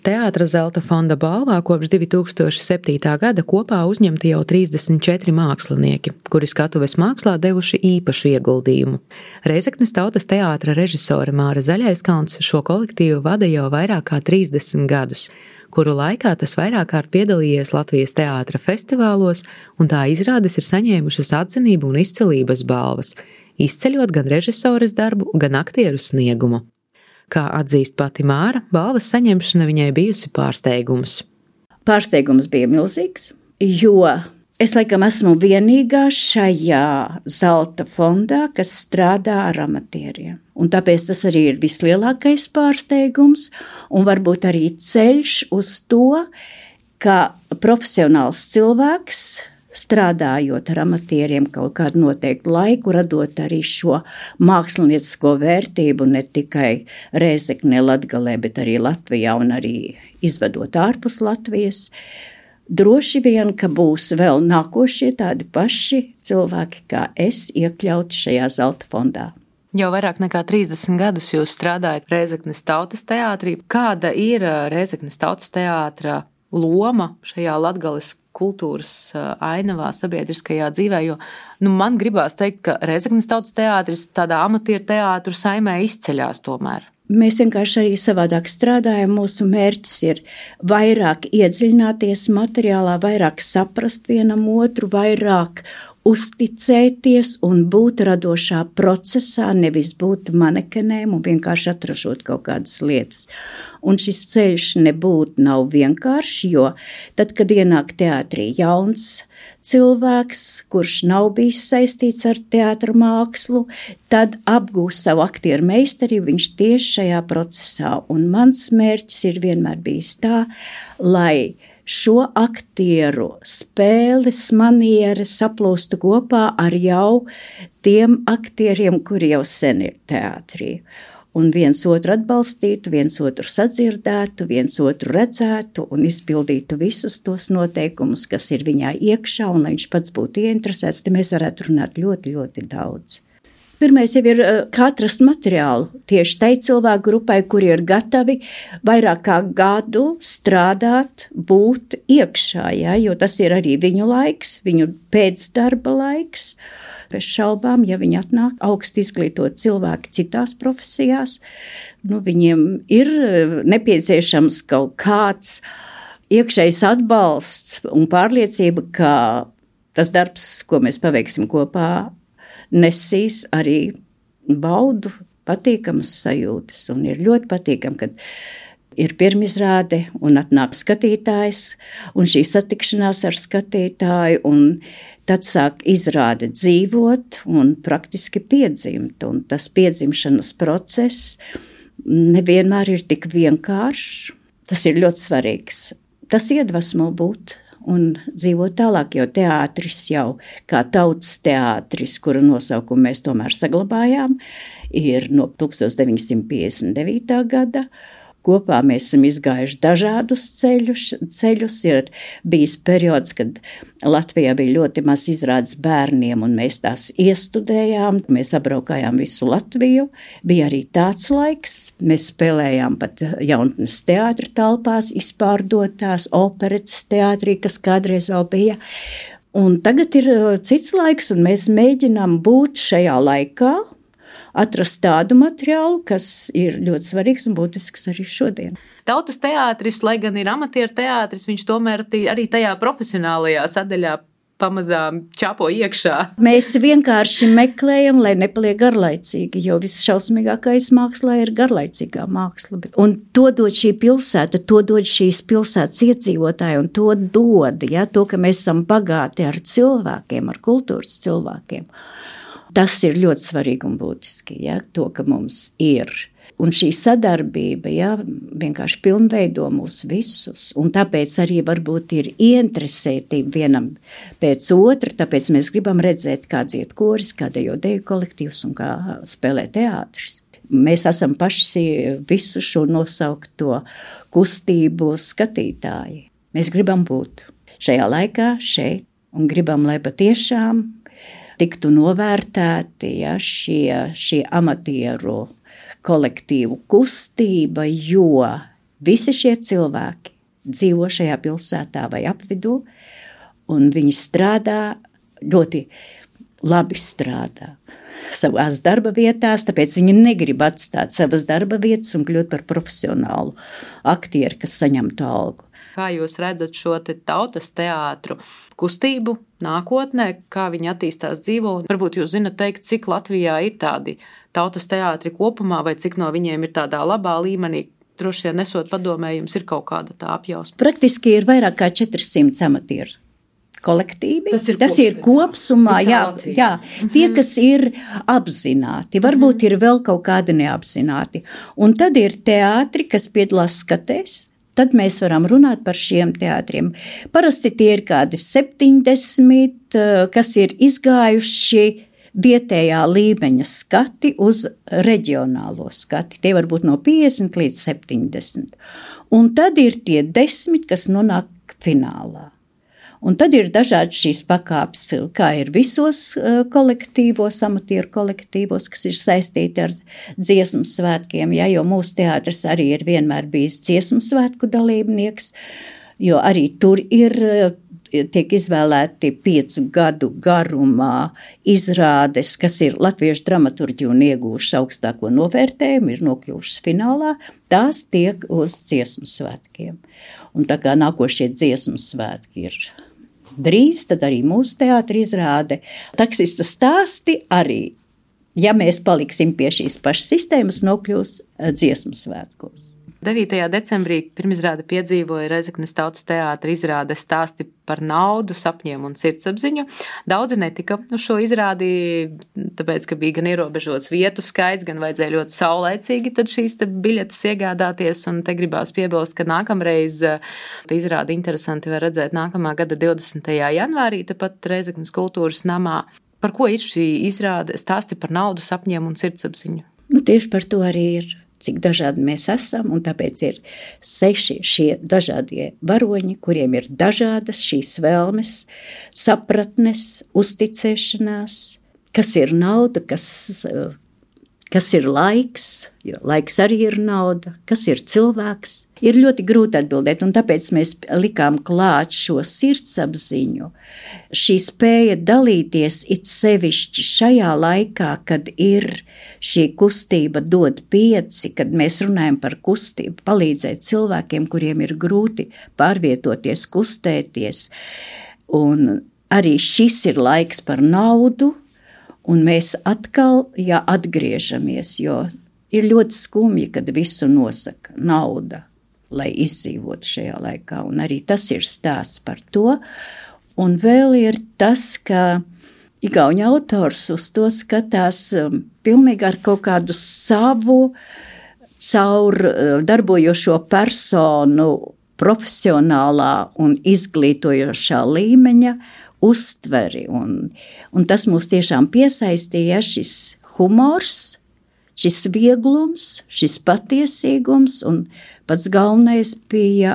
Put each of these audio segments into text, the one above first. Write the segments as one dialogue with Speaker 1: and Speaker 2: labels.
Speaker 1: Teātra Zelta fonda balvā kopš 2007. gada kopā uzņemti jau 34 mākslinieki, kuri skatuves mākslā devuši īpašu ieguldījumu. Rēzeknes Tautas teātra režisore Māra Zaļaiskalns šo kolektīvu vada jau vairāk kā 30 gadus, kuru laikā tas vairāk kārt piedalījies Latvijas teātra festivālos, un tā izrādes ir saņēmušas atzinību un izcilības balvas, izceļot gan režisores darbu, gan aktieru sniegumu. Kā atzīst pati Māra, balvas saņemšana viņai bijusi pārsteigums.
Speaker 2: Pārsteigums bija milzīgs, jo es laikam esmu vienīgā šajā Zelta fondā, kas strādā ar amatieriem. Un tāpēc tas arī ir vislielākais pārsteigums un varbūt arī ceļš uz to, ka profesionāls cilvēks, strādājot ar amatieriem kaut kādu noteiktu laiku, radot arī šo māksliniecisko vērtību ne tikai Rēzeknē, Latgalē, bet arī Latvijā un arī izvedot ārpus Latvijas. Droši vien, ka būs vēl nākošie tādi paši cilvēki kā es iekļauti šajā Zelta fondā.
Speaker 1: Jau vairāk nekā 30 gadus jūs strādājat Rēzeknes Tautas teātrī. Kāda ir Rēzeknes Tautas teātra loma šajā Latgales kultūras ainavā, sabiedriskajā dzīvē, jo man gribās teikt, ka Rēzeknes Tautas teātris tādā amatieru teātru saimē izceļās tomēr.
Speaker 2: Mēs vienkārši arī savādāk strādājam. Mūsu mērķis ir vairāk iedziļināties materiālā, vairāk saprast vienam otru, vairāk uzticēties un būt radošā procesā, nevis būt manekenēm un vienkārši atražot kaut kādas lietas. Un šis ceļš nav vienkāršs, jo tad, kad ienāk teātrī jauns cilvēks, kurš nav bijis saistīts ar teātra mākslu, tad apgūst savu aktieru meistarību viņš tieši šajā procesā. Un mans mērķis ir vienmēr bijis tā, lai šo aktieru spēles manieres saplūstu kopā ar jau tiem aktieriem, kuri jau sen ir teātrī. Un viens otru atbalstītu, viens otru sadzirdētu, viens otru redzētu un izpildītu visus tos noteikumus, kas ir viņā iekšā, un lai viņš pats būtu ieinteresēts, te mēs varētu runāt ļoti, ļoti daudz. Pirmais jau ir kā atrast materiālu tieši tai cilvēku grupai, kuri ir gatavi vairāk kā gadu strādāt, būt iekšā, ja, jo tas ir arī viņu laiks, viņu pēcdarba laiks. Bez šaubām, ja viņi atnāk augsti izglītot cilvēki citās profesijās, viņiem ir nepieciešams kaut kāds iekšējs atbalsts un pārliecība, ka tas darbs, ko mēs paveiksim kopā, nesīs arī baudu, patīkamas sajūtas. Un ir ļoti patīkami, kad ir pirmizrāde un atnāk skatītājs, un šī satikšanās ar skatītāju, un tad sāk izrāde dzīvot un praktiski piedzimt. Un tas piedzimšanas process nevienmēr ir tik vienkāršs. Tas ir ļoti svarīgs. Tas iedvesmo būt un dzīvot tālāk, jo teātris jau kā tautas teātris, kura nosaukumu mēs tomēr saglabājām, ir no 1959. gada. Kopā mēs esam izgājuši dažādus ceļus. Ir bijis periods, kad Latvijā bija ļoti maz izrādes bērniem, un mēs tās iestudējām. Mēs apbraukājām visu Latviju. Bija arī tāds laiks. Mēs spēlējām pat jaunatnes teātra telpās, izpārdotās operetes teātrī, kas kādreiz vēl bija. Un tagad ir cits laiks, un mēs mēģinām būt šajā laikā, atrast tādu materiālu, kas ir ļoti svarīgs un būtisks arī šodien.
Speaker 1: Tautas teātris, lai gan ir amatieru teātris, viņš tomēr arī tajā profesionālajā sadaļā pamazām čapo iekšā.
Speaker 2: Mēs vienkārši meklējam, lai nepaliek garlaicīgi, jo visšausmīgākais mākslā ir garlaicīgā māksla. Un to dod šī pilsēta, to dod šīs pilsētas iedzīvotāji, un to dod, to, ka mēs esam bagāti ar cilvēkiem, ar kultūras cilvēkiem. Tas ir ļoti svarīgi un būtiski, to, ka mums ir. Un šī sadarbība vienkārši pilnveido mūs visus. Un tāpēc arī varbūt ir ieinteresētība vienam pēc otra, tāpēc mēs gribam redzēt, kā dzied koris, kā dejo deju kolektīvs un kā spēlē teātris. Mēs esam paši visu šo nosaukto kustību skatītāji. Mēs gribam būt šajā laikā, šeit, un gribam, lai patiešām tiktu novērtēti šie amatieru kolektīvu kustība, jo visi šie cilvēki dzīvo šajā pilsētā vai apvidū, un viņi strādā, ļoti labi strādā savās darba vietās, tāpēc viņi negrib atstāt savas darba vietas un kļūt par profesionālu aktieri, kas saņemtu algu.
Speaker 1: Kā jūs redzat šo tautas teātru kustību nākotnē, kā viņi attīstās dzīvo? Varbūt jūs zinat teikt, cik Latvijā ir tādi tautas teātri kopumā, vai cik no viņiem ir tādā labā līmenī? Droši vien nesot padomē, jums ir kaut kāda tā apjausma.
Speaker 2: Praktiski ir vairāk kā 400 amatieru kolektīvi. Tas ir kopsumā, jā. Tie, kas ir apzināti, varbūt ir vēl kaut kādi neapzināti. Un tad ir teātri, kas piedalās skatēs. Tad mēs varam runāt par šiem teātriem. Parasti tie ir kādi 70, kas ir izgājuši vietējā līmeņa skati uz reģionālo skati. Tie var būt no 50 līdz 70. Un tad ir tie 10, kas nonāk finālā. Un tad ir dažādi šīs pakāpes, kā ir visos kolektīvos, amatieru kolektīvos, kas ir saistīti ar dziesmu svētkiem, ja, jo mūsu teātris arī ir vienmēr bijis dziesmu svētku dalībnieks, jo arī tur tiek izvēlēti 5 gadu garumā izrādes, kas ir latviešu dramaturģi un iegūši augstāko novērtējumu, ir nokļuvušas finālā, tās tiek uz dziesmu svētkiem. Un tā kā nākošie dziesmu svētki ir drīz, tad arī mūsu teātri izrāde. Taksista stāsti arī, ja mēs paliksim pie šīs pašas sistēmas, nokļūs dziesmu svētkos.
Speaker 1: 9. decembrī pirmizrāde piedzīvoja Rezeknes tautas teātra izrāde Stāsti par naudu, sapņiem un sirdsapziņu. Daudzi netika uz šo izrādi, tāpēc, ka bija gan ierobežots vietu skaits, gan vajadzēja ļoti saulaicīgi tad šīs biļetes iegādāties, un te gribās piebilst, ka nākamreiz izrādi interesanti var redzēt nākamā gada 20. janvārī, tepat Rezeknes kultūras namā. Par ko ir šī izrāde Stāsti par naudu, sapņiem un sirdsapziņu?
Speaker 2: Tieši par to arī ir. Cik dažādi mēs esam, un tāpēc ir 6 šie dažādie varoņi, kuriem ir dažādas šīs vēlmes, sapratnes, uzticēšanās, kas ir nauda, kas ir laiks, jo laiks arī ir nauda, kas ir cilvēks. Ir ļoti grūti atbildēt, un tāpēc mēs likām klāt šo sirdsapziņu. Šī spēja dalīties it sevišķi šajā laikā, kad ir šī kustība dod 5, kad mēs runājam par kustību, palīdzēt cilvēkiem, kuriem ir grūti pārvietoties, kustēties. Un arī šis ir laiks par naudu, un mēs atkal atgriežamies, jo ir ļoti skumji, kad visu nosaka nauda, lai izdzīvotu šajā laikā, un arī tas ir stāsts par to. Un vēl ir tas, ka igauņu autors uz to skatās pilnīgi ar kaut kādu savu caur darbojošo personu profesionālā un izglītojošā līmeņa uztveri, un tas mūs tiešām piesaistīja, šis humors, šis vieglums, šis patiesīgums, un pats galvenais bija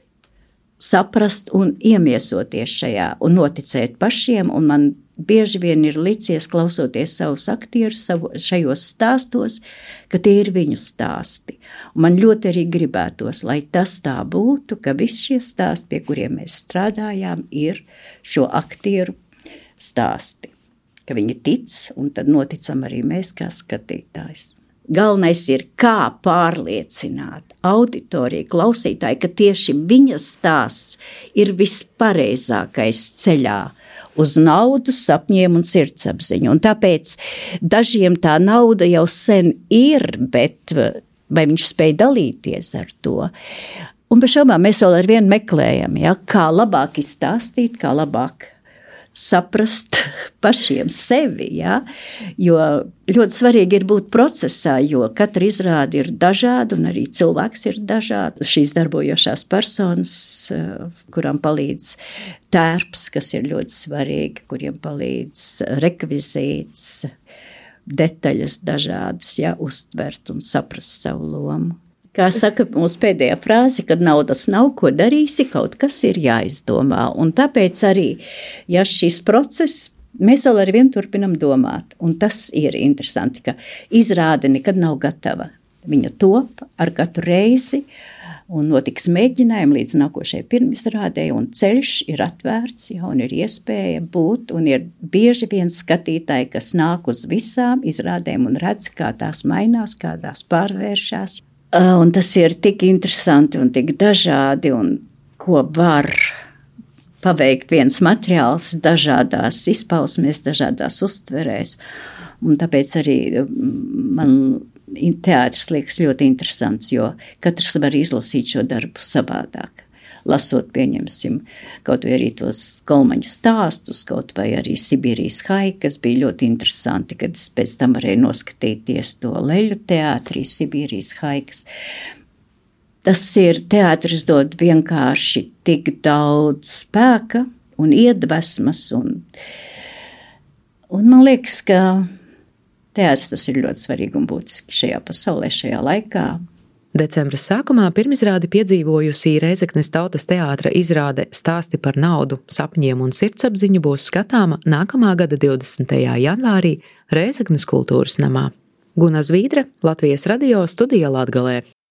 Speaker 2: saprast un iemiesoties šajā un noticēt pašiem, un man bieži vien ir licies, klausoties savus aktierus šajos stāstos, ka tie ir viņu stāsti. Un man ļoti arī gribētos, lai tas tā būtu, ka visi šie stāsti, pie kuriem mēs strādājām, ir šo aktieru stāsti. Ka viņi tic, un tad noticam arī mēs kā skatītājs. Galvenais ir, kā pārliecināt auditoriju, klausītāju, ka tieši viņa stāsts ir vispareizākais ceļā uz naudu, sapņiem un sirdsapziņu. Un tāpēc dažiem tā nauda jau sen ir, bet vai viņš spēj dalīties ar to? Un bez šaubām mēs vēl ar vienu meklējam, kā labāk izstāstīt, kā labāk saprast pašiem sevi, jo ļoti svarīgi ir būt procesā, jo katra izrāde ir dažāda un arī cilvēks ir dažāds. Šīs darbojošās personas, kurām palīdz tērps, kas ir ļoti svarīgi, kuriem palīdz rekvizīts, detaļas dažādas, uztvert un saprast savu lomu. Kā saka mūsu pēdējā frāze, kad naudas nav, ko darīsi, kaut kas ir jāizdomā. Un tāpēc arī, šis process, mēs vēl ar vienu turpinam domāt. Un tas ir interesanti, ka izrāde nekad nav gatava. Viņa top ar katru reizi, Un notiks mēģinājumi līdz nākošajai pirmizrādē, un ceļš ir atvērts, ja, un ir iespēja būt, un ir bieži vien skatītāji, kas nāk uz visām izrādēm un redz, kā tās mainās, kā tās pārvēršās. Un tas ir tik interesanti un tik dažādi, un ko var paveikt viens materiāls dažādās izpausmēs, dažādās uztverēs. Un tāpēc arī man teātris liekas ļoti interesants, jo katrs var izlasīt šo darbu savādāk. Lasot, pieņemsim, kaut vai arī tos Kolmaņa stāstus, kaut vai arī Sibīrijas haikas, bija ļoti interesanti, kad es pēc tam varēju noskatīties to Leļu teātrī, Sibīrijas haikas. Tas ir teātris dod vienkārši tik daudz spēka un iedvesmas, un man liekas, ka teātris tas ir ļoti svarīgi un būtiski šajā pasaulē, šajā laikā.
Speaker 1: Decembra sākumā pirmizrādi piedzīvojusī Rēzeknes tautas teātra izrāde Stāsti par naudu, sapņiem un sirdsapziņu būs skatāma nākamā gada 20. janvārī Rēzeknes kultūras namā. Guna Zvīdra, Latvijas radio, studija Latgalē.